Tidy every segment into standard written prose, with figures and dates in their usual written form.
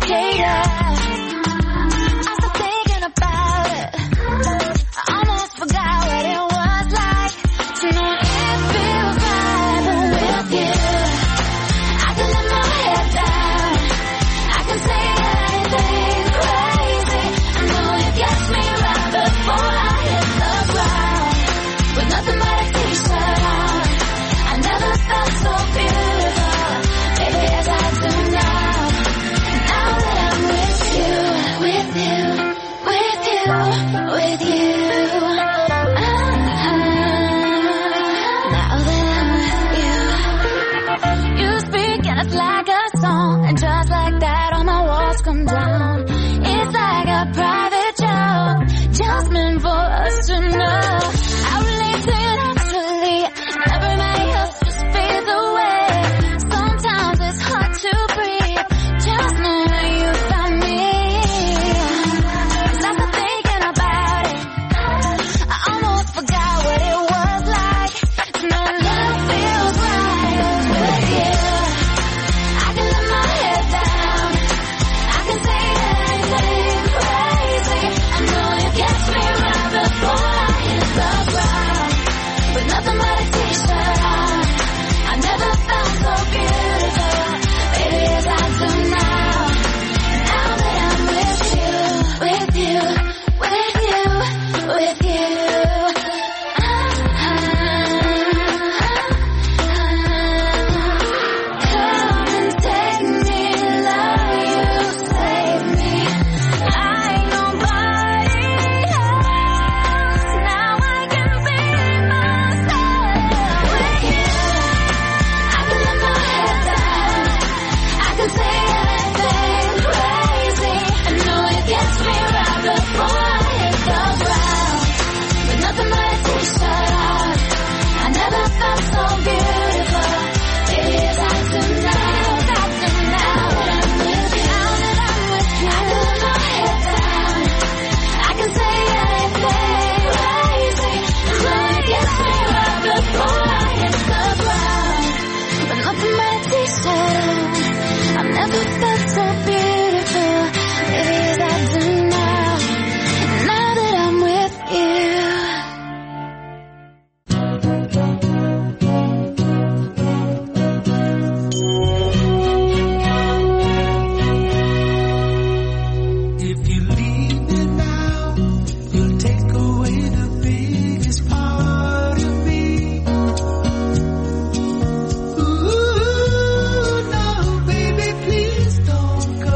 Ooh, no, baby, please don't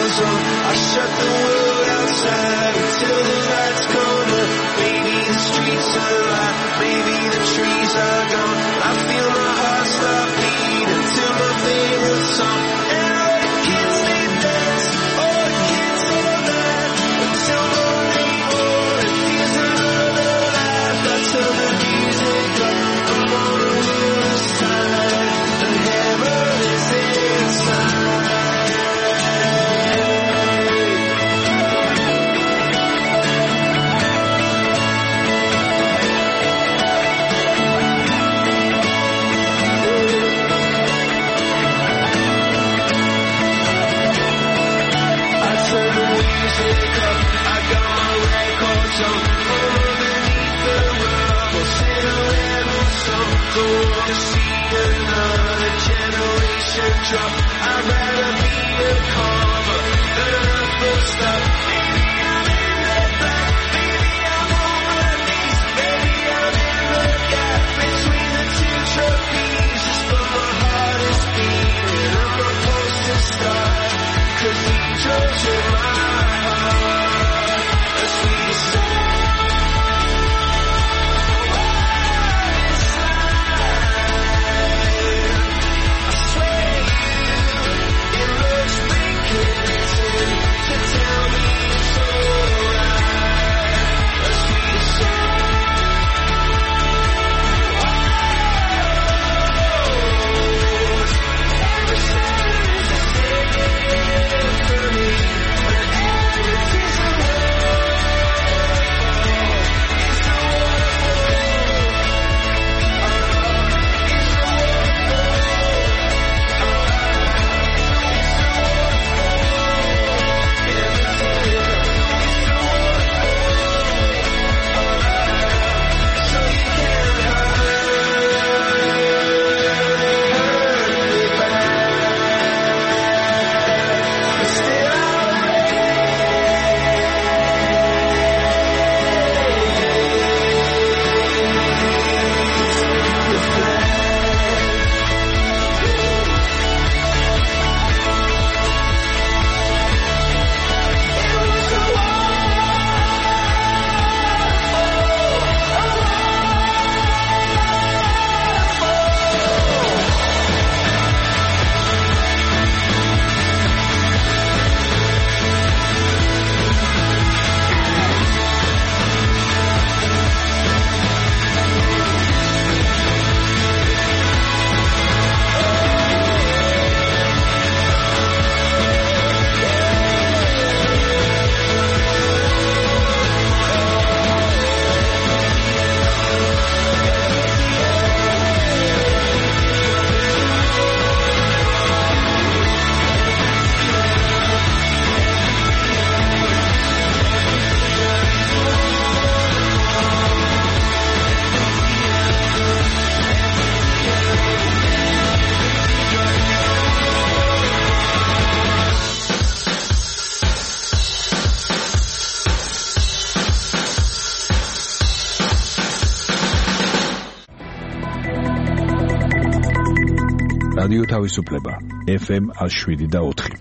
რადიო თავისუფლება FM 107.4.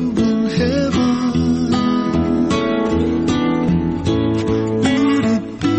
Be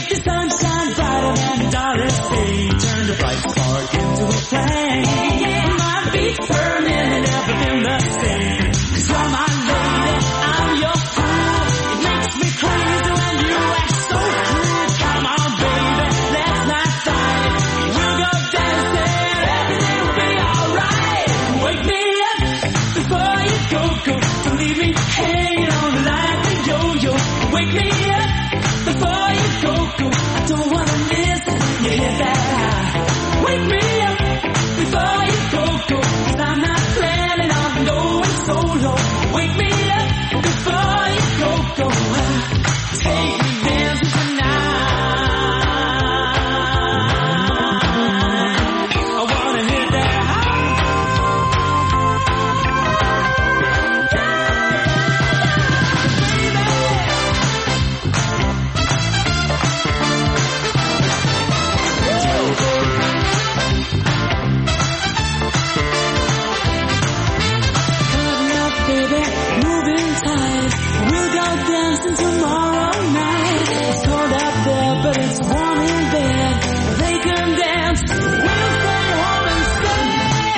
the sun shine brighter than Doris Day. Turn the bright spark into a flame. My beat per minute, never been the same. 'Cause you're my lady, I'm your fool. It makes me crazy when you act so cruel. Come on, baby, let's not fight. We'll go dancing, everything will be alright. Wake me up before you go. Don't leave me hanging on like a yo-yo. Wake me up before you go. I don't wanna miss it when you hit that high. Wake me up before you go. 'Cause I'm not planning on going solo. Wake me up before you go. Take me dancing tonight. I wanna hit that high. Baby, moving tight. We'll go dancing tomorrow night. It's cold out there, but it's warm in bed. They can dance. We'll stay home instead.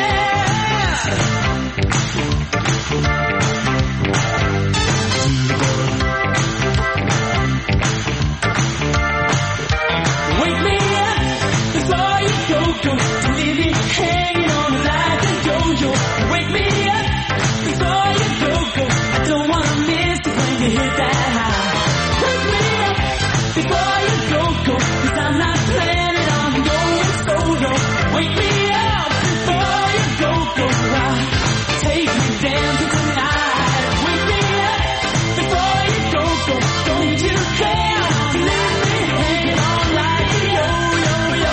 Wake me up before you go. Don't leave me hanging on like a yo-yo. Wake me up before you go. I don't wanna miss it when you hit that high. Wake me up before you go. 'Cause I'm not planning on going solo. Wake me up before you go. Take me dancing tonight. Wake me up before you go. Don't you care to leave me hanging on like a yo-yo.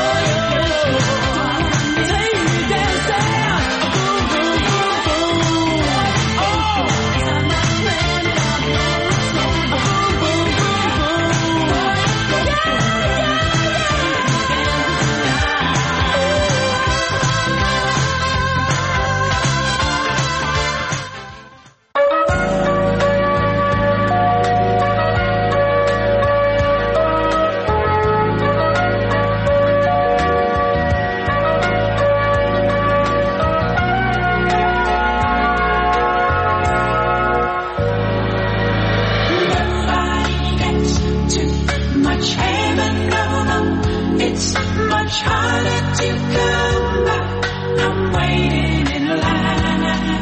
Take me dancing. Boom, boom, boom, boom. Oh, 'cause I'm not planning on going solo. Boom, boom, boom, boom. Nobody gets too much heaven, no. It's much harder to come back. I'm waiting in line.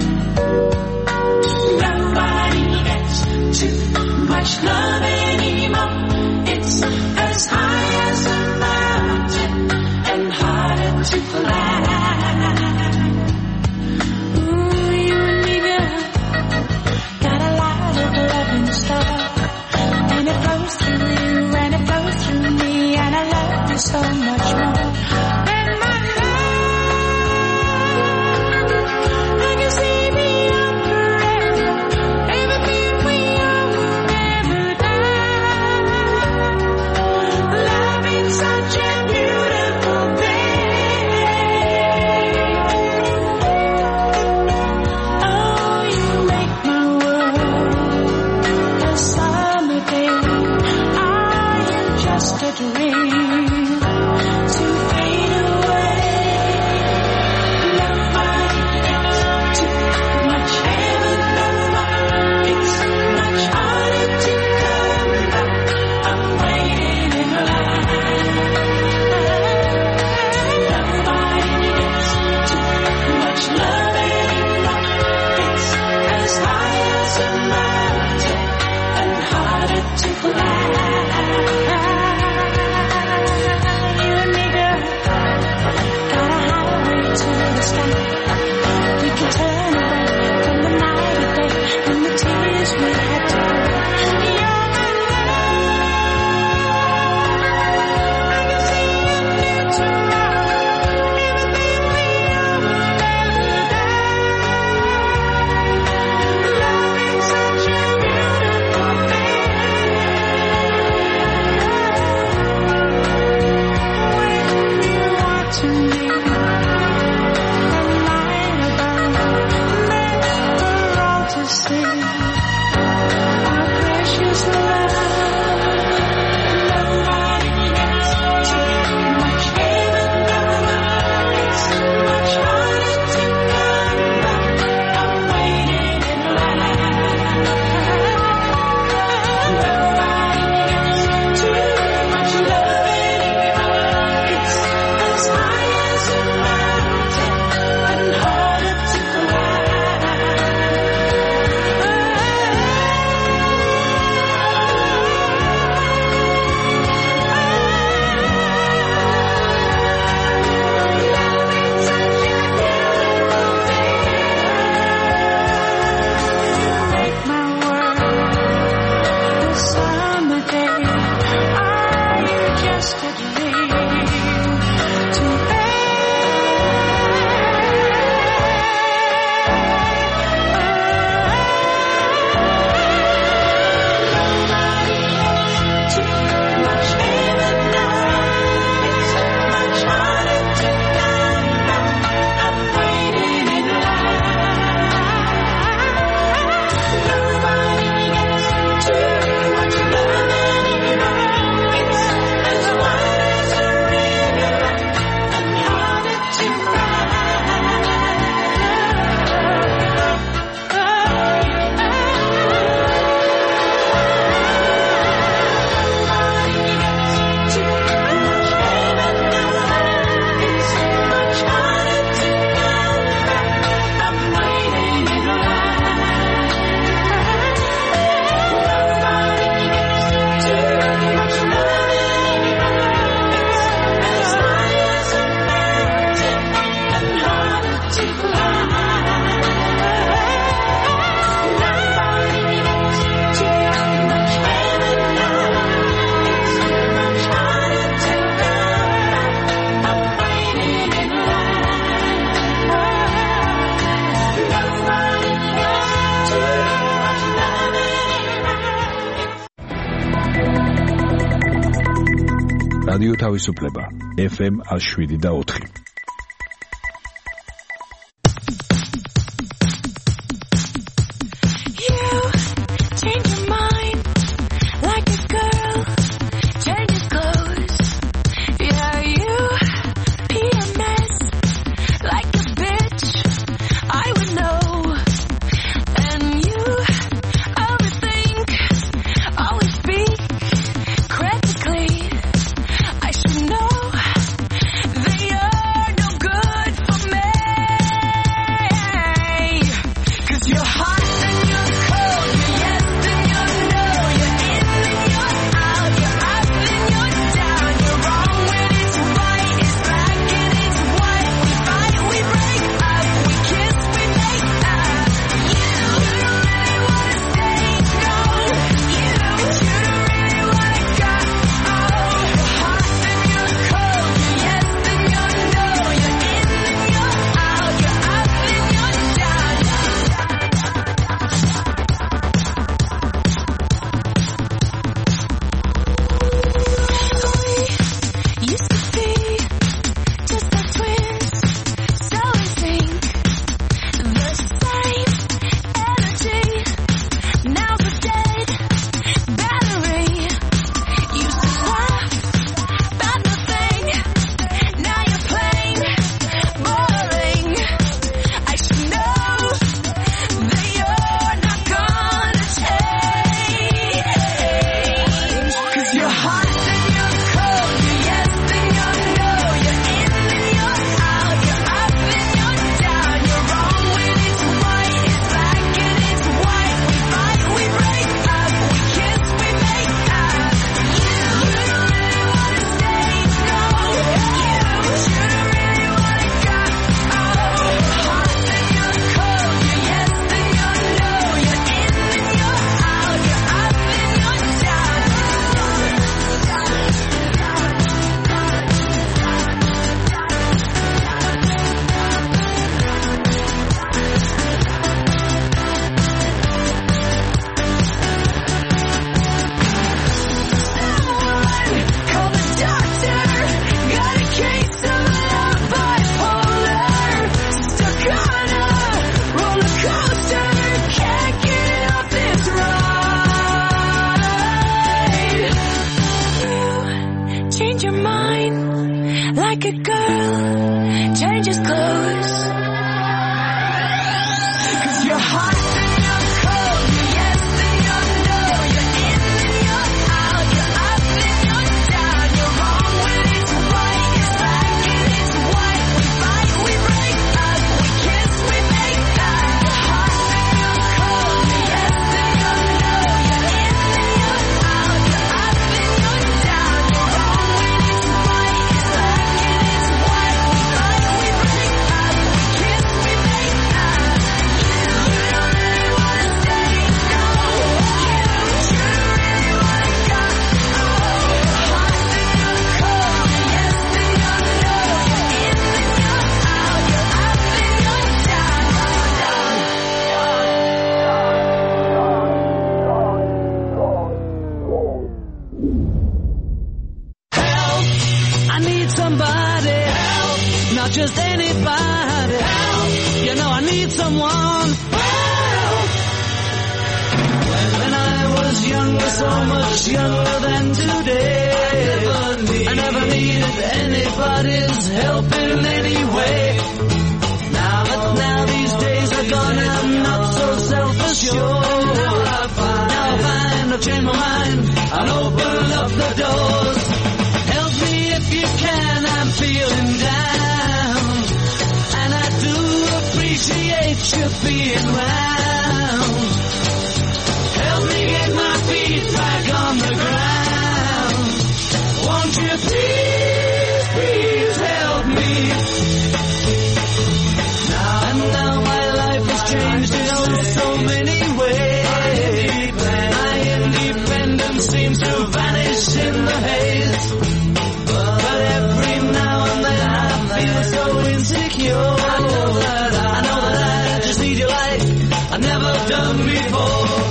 Nobody gets too much love anymore. It's as high as a mountain and harder to climb. Ooh, you and me, girl, got a lot of love in store. And it flows through you, and it flows through me, and I love you so much more. And my love, I can see beyond forever. Everything we are will never die. Love is such a beautiful thing. რადიო თავისუფლება FM 107.4.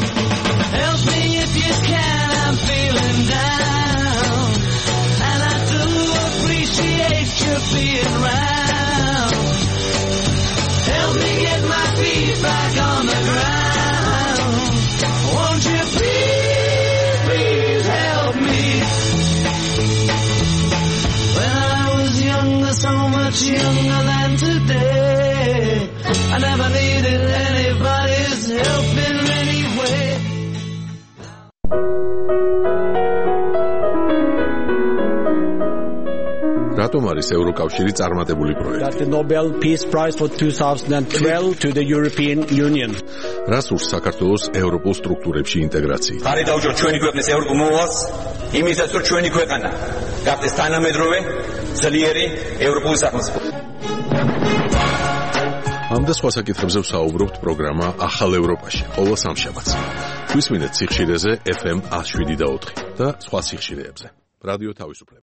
Help me if you can, I'm feeling down. And I do you being round? Help me get my feet back on the ground. Won't you please, please help me? When I was younger, so much younger than today, I never needed anybody's help in any way. რატომ არის ევროკავშირი წარმატებული პროექტი? The Nobel Peace Prize for 2012 to the European Union. რას ურს საქართველოს ევროპულ სტრუქტურებში ინტეგრაციით? ხარი დაუჭიროთ ჩვენი ქვეყნის ევროპულ მოვალს, იმისაც რომ ჩვენი ქვეყანა გახდეს თანამედროვე, ძლიერი ევროპული სახელმწიფო. ამ და სხვა საკითხებზე ვსაუბრობთ პროგრამა ახალ ევროპაში, ყოველ სამშაბათს. გვისმინეთ სიხშირეზე FM 107.4 და სხვა სიხშირეებზე. რადიო თავისუფლება.